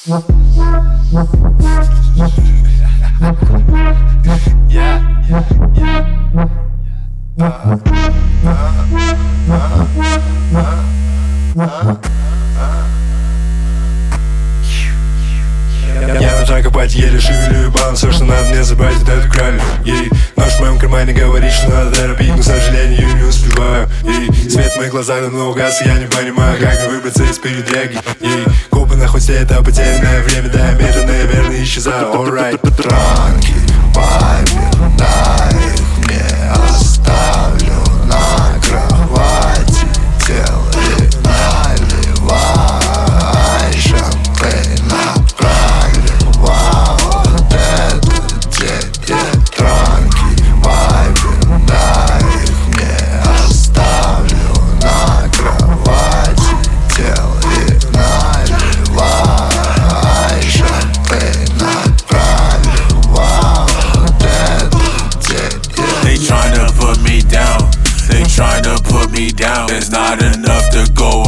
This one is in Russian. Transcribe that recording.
Я на траках пати еле шевелю ебал. Все, что надо мне забрать, вот эту кралю. Нож в моем кармане говорит, что надо торопить, но, к сожалению, не успеваю. Свет в моих глазах давно угас, и я не понимаю, как мне выбраться из передряги. Копы на хвосте, это потерянное время, да, я медленно, я верно исчезаю. Alright. Транки, вайбер, на их не оставлю на кровати. Делай, наливай шампейн, проливай вот это тебе. Транки, вайбер, на их не оставлю на кровати. Делай, наливай шампейн, проливай вот это тебе. They tryna put me down. They tryna put me down. It's not enough to go